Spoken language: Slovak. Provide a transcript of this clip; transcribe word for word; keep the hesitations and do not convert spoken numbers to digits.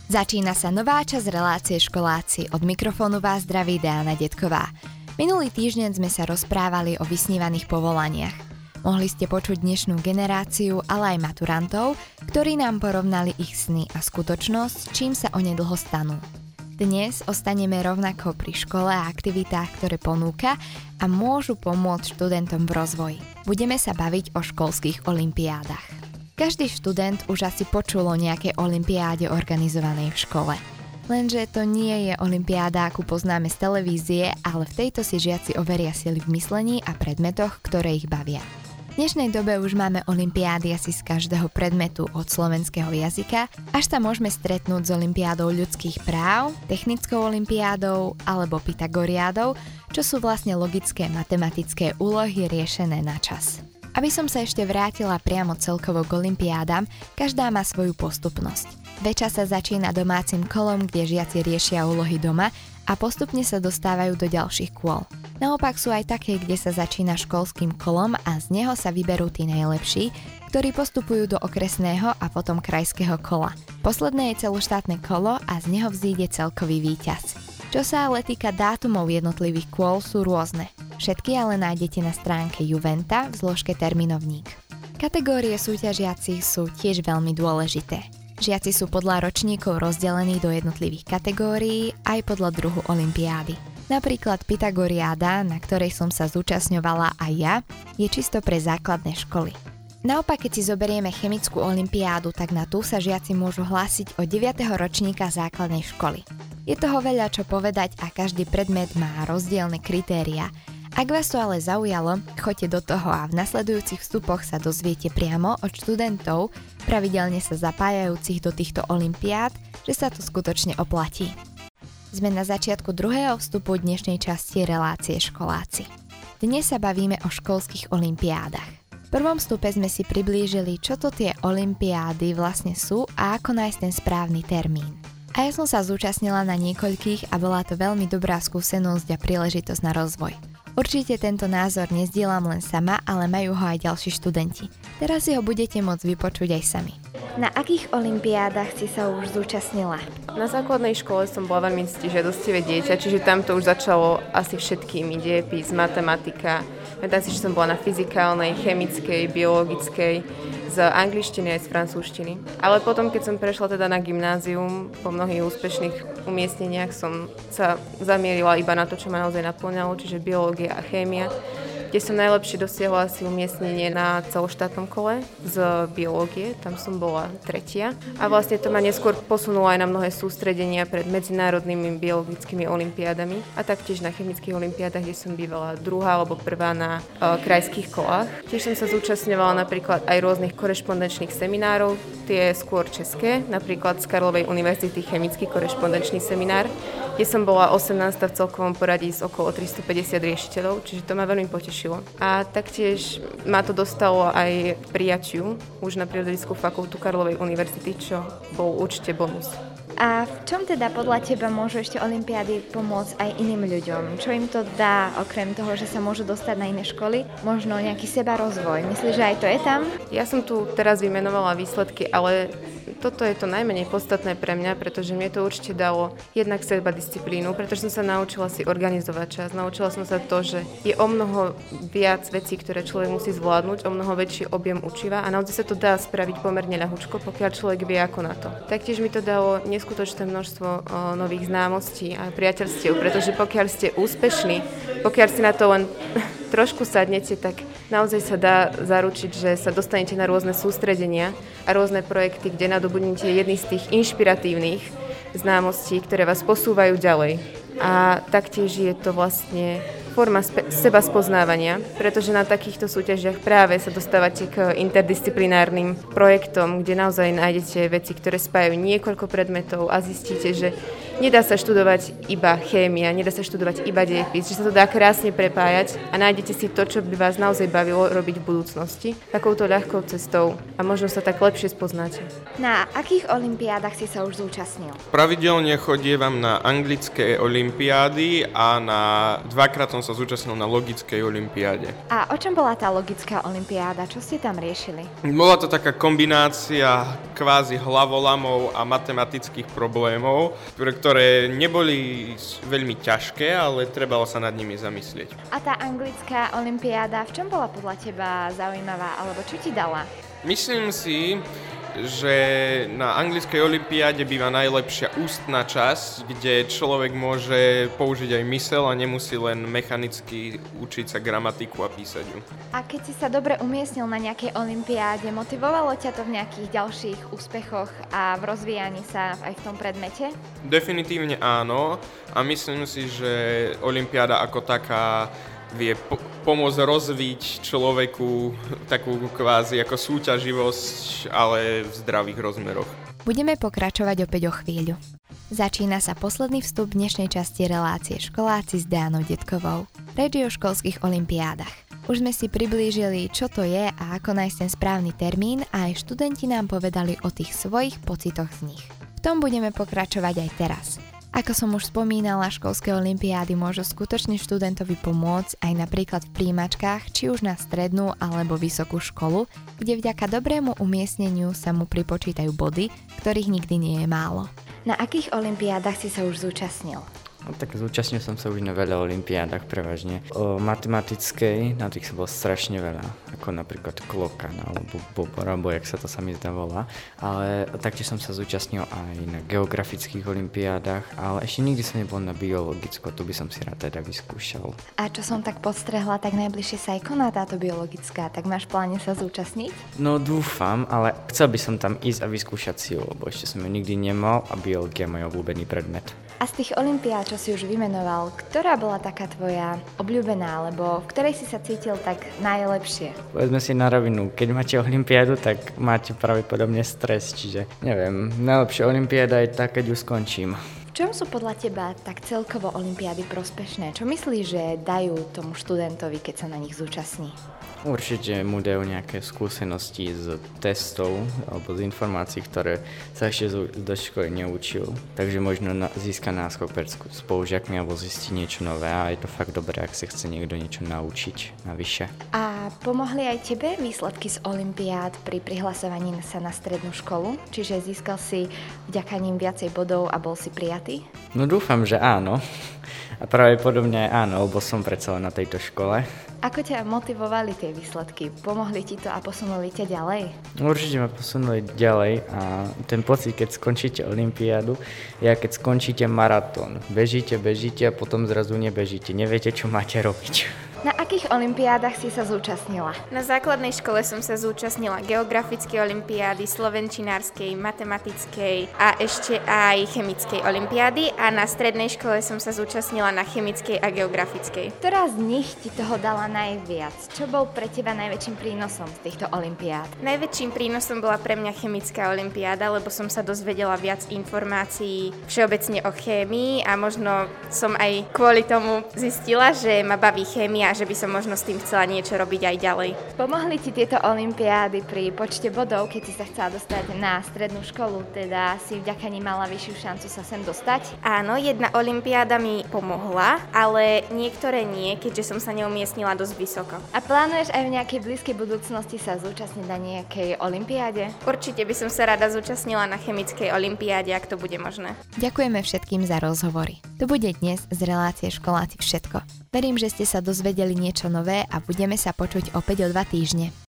Začína sa nová časť relácie Školáci. Od mikrofónu vás zdraví Diana Detková. Minulý týždeň sme sa rozprávali o vysnívaných povolaniach. Mohli ste počuť dnešnú generáciu, ale aj maturantov, ktorí nám porovnali ich sny a skutočnosť, čím sa onedlho stanú. Dnes ostaneme rovnako pri škole a aktivitách, ktoré ponúka a môžu pomôcť študentom v rozvoji. Budeme sa baviť o školských olympiádach. Každý študent už asi počul o nejakej olympiáde organizovanej v škole. Lenže to nie je olympiáda, akú poznáme z televízie, ale v tejto si žiaci overia sily v myslení a predmetoch, ktoré ich bavia. V dnešnej dobe už máme olympiády asi z každého predmetu, od slovenského jazyka, až sa môžeme stretnúť s olympiádou ľudských práv, technickou olympiádou alebo Pythagoriádou, čo sú vlastne logické matematické úlohy riešené na čas. Aby som sa ešte vrátila priamo celkovo k olympiádam, každá má svoju postupnosť. Väčšia sa začína domácim kolom, kde žiaci riešia úlohy doma a postupne sa dostávajú do ďalších kôl. Naopak sú aj také, kde sa začína školským kolom a z neho sa vyberú tí najlepší, ktorí postupujú do okresného a potom krajského kola. Posledné je celoštátne kolo a z neho vzíde celkový víťaz. Čo sa ale týka dátumov jednotlivých kôl, sú rôzne. Všetky ale nájdete na stránke Juventa v zložke Terminovník. Kategórie súťažiacich sú tiež veľmi dôležité. Žiaci sú podľa ročníkov rozdelení do jednotlivých kategórií aj podľa druhu olympiády. Napríklad Pythagoriáda, na ktorej som sa zúčastňovala aj ja, je čisto pre základné školy. Naopak, keď si zoberieme chemickú olympiádu, tak na tú sa žiaci môžu hlásiť od deviateho ročníka základnej školy. Je toho veľa čo povedať a každý predmet má rozdielne kritériá. Ak vás to ale zaujalo, choďte do toho a v nasledujúcich vstupoch sa dozviete priamo od študentov, pravidelne sa zapájajúcich do týchto olympiád, že sa to skutočne oplatí. Sme na začiatku druhého vstupu dnešnej časti relácie Školáci. Dnes sa bavíme o školských olympiádach. V prvom vstupe sme si priblížili, čo to tie olympiády vlastne sú a ako nájsť ten správny termín. A ja som sa zúčastnila na niekoľkých a bola to veľmi dobrá skúsenosť a príležitosť na rozvoj. Určite tento názor nezdielam len sama, ale majú ho aj ďalší študenti. Teraz si ho budete môcť vypočuť aj sami. Na akých olympiádach si sa už zúčastnila? Na základnej škole som bola veľmi ctižiadostivé dieťa, čiže tam to už začalo asi všetkými, dejepis, matematika. Pamätám si, že som bola na fyzikálnej, chemickej, biologickej, z angličtiny aj z francúzštiny. Ale potom, keď som prešla teda na gymnázium, po mnohých úspešných umiestneniach som sa zamierila iba na to, čo ma naozaj naplňalo, čiže biológia a chémia, kde som najlepšie dosiahla asi umiestnenie na celoštátnom kole z biológie, tam som bola tretia. A vlastne to ma neskôr posunulo aj na mnohé sústredenia pred medzinárodnými biologickými olympiádami a taktiež na chemických olympiádach, kde som bývala druhá alebo prvá na uh, krajských kolách. Tiež som sa zúčastňovala napríklad aj rôznych korešpondenčných seminárov, tie skôr české, napríklad z Karlovej univerzity chemický korešpondenčný seminár, kde som bola osemnásta v celkovom poradí z okolo tristopäťdesiat riešiteľov, čiže to ma veľmi potešilo. A taktiež ma to dostalo aj k prijatiu už na Prírodovedeckú fakultu Karlovej univerzity, čo bol určite bonus. A v čom teda podľa teba môžu ešte olympiády pomôcť aj iným ľuďom? Čo im to dá, okrem toho, že sa môžu dostať na iné školy? Možno nejaký sebarozvoj. Myslíš, že aj to je tam? Ja som tu teraz vymenovala výsledky, ale toto je to najmenej podstatné pre mňa, pretože mne to určite dalo jednak sebadisciplínu, pretože som sa naučila si organizovať čas. Naučila som sa to, že je o mnoho viac vecí, ktoré človek musí zvládnuť, o mnoho väčší objem učiva a naozaj sa to dá spraviť pomerne ľahučko, pokiaľ človek vie ako na to. Taktiež mi to dalo neskutočné množstvo o, nových známostí a priateľstiev, pretože pokiaľ ste úspešní, pokiaľ si na to len trošku sadnete, tak naozaj sa dá zaručiť, že sa dostanete na rôzne sústredenia a rôzne projekty, kde nadobudnete jedny z tých inšpiratívnych známostí, ktoré vás posúvajú ďalej. A taktiež je to vlastne forma spe- seba spoznávania, pretože na takýchto súťažiach práve sa dostávate k interdisciplinárnym projektom, kde naozaj nájdete veci, ktoré spájajú niekoľko predmetov a zistíte, že nedá sa študovať iba chémia, nedá sa študovať iba dejepis, že sa to dá krásne prepájať a nájdete si to, čo by vás naozaj bavilo robiť v budúcnosti, takouto ľahkou cestou a možno sa tak lepšie spoznáte. Na akých olympiádach si sa už zúčastnil? Pravidelne chodievam na anglické olympiády a na dvakrát som sa zúčastnil na logickej olympiáde. A o čom bola tá logická olympiáda? Čo ste tam riešili? Bola to taká kombinácia kvázi hlavolamov a matematických problémov, ktoré, ktoré neboli veľmi ťažké, ale trebalo sa nad nimi zamyslieť. A tá anglická olympiáda, v čom bola podľa teba zaujímavá, alebo čo ti dala? Myslím si, že na anglickej olympiáde býva najlepšia ústna časť, kde človek môže použiť aj myseľ a nemusí len mechanicky učiť sa gramatiku a písať ju. A keď si sa dobre umiestnil na nejakej olympiáde, motivovalo ťa to v nejakých ďalších úspechoch a v rozvíjaní sa aj v tom predmete? Definitívne áno a myslím si, že olympiáda ako taká vie po- pomôcť rozvíť človeku takú kvázi ako súťaživosť, ale v zdravých rozmeroch. Budeme pokračovať opäť o chvíľu. Začína sa posledný vstup v dnešnej časti relácie Školáci s Dánou Detkovou. Reč je o školských olympiádach. Už sme si priblížili, čo to je a ako nájsť ten správny termín a aj študenti nám povedali o tých svojich pocitoch z nich. V tom budeme pokračovať aj teraz. Ako som už spomínala, školské olympiády môžu skutočne študentovi pomôcť aj napríklad v prijímačkách, či už na strednú alebo vysokú školu, kde vďaka dobrému umiestneniu sa mu pripočítajú body, ktorých nikdy nie je málo. Na akých olympiádach si sa už zúčastnil? No, tak zúčastnil som sa už na veľa olympiádach prevažne. O matematickej, na tých sa bolo strašne veľa, ako napríklad klokan alebo bobor, alebo jak sa to sa mi zdá volá. Ale taktiež som sa zúčastnil aj na geografických olympiádach, ale ešte nikdy som nebol na biologicko, tu by som si rád teda vyskúšal. A čo som tak podstrehla, tak najbližšie sa aj koná táto biologická, tak máš v pláne sa zúčastniť? No dúfam, ale chcel by som tam ísť a vyskúšať si ju, lebo ešte som ju nikdy nemal a biológia je môj obľúbený predmet. A z tých olympiád, čo si už vymenoval, ktorá bola taká tvoja obľúbená, alebo v ktorej si sa cítil tak najlepšie? Povedzme si na rovinu, keď máte olympiádu, tak máte pravdepodobne stres, čiže neviem, najlepšia olympiáda je tá, keď ju skončím. V čom sú podľa teba tak celkovo olympiády prospešné? Čo myslíš, že dajú tomu študentovi, keď sa na nich zúčastní? Určite mu dajú nejaké skúsenosti z testov alebo z informácií, ktoré sa ešte do školy neučil. Takže možno na, získa náskok pred spolužiakmi alebo zistí niečo nové a je to fakt dobré, ak sa chce niekto niečo naučiť navyše. A pomohli aj tebe výsledky z olympiád pri prihlasovaní sa na strednú školu? Čiže získal si vďaka nim viacej bodov a bol si prijatý? No dúfam, že áno. A pravdepodobne áno, lebo som predsa len na tejto škole. Ako ťa motivovali tie výsledky? Pomohli ti to a posunuli ťa ďalej? Určite ma posunuli ďalej a ten pocit, keď skončíte olympiádu, je keď skončíte maratón. Bežíte, bežíte a potom zrazu nebežíte. Neviete, čo máte robiť. Na akých olympiádach si sa zúčastnila? Na základnej škole som sa zúčastnila geografickej olympiády, slovenčinárskej, matematickej a ešte aj chemickej olympiády a na strednej škole som sa zúčastnila na chemickej a geografickej. Ktorá z nich ti toho dala najviac? Čo bol pre teba najväčším prínosom z týchto olympiád? Najväčším prínosom bola pre mňa chemická olympiáda, lebo som sa dozvedela viac informácií všeobecne o chémii a možno som aj kvôli tomu zistila, že ma baví chémia a že by som možno s tým chcela niečo robiť aj ďalej. Pomohli ti tieto olympiády pri počte bodov, keď si sa chcela dostať na strednú školu, teda si vďaka nim mala vyššiu šancu sa sem dostať? Áno, jedna olympiáda mi pomohla, ale niektoré nie, keďže som sa neumiestnila dosť vysoko. A plánuješ aj v nejakej blízkej budúcnosti sa zúčastniť na nejakej olympiáde? Určite by som sa rada zúčastnila na chemickej olympiáde, ak to bude možné. Ďakujeme všetkým za rozhovory. To bude dnes z relácie Školáci všetko. Verím, že ste sa dozvedeli niečo nové a budeme sa počuť opäť o dva týždne.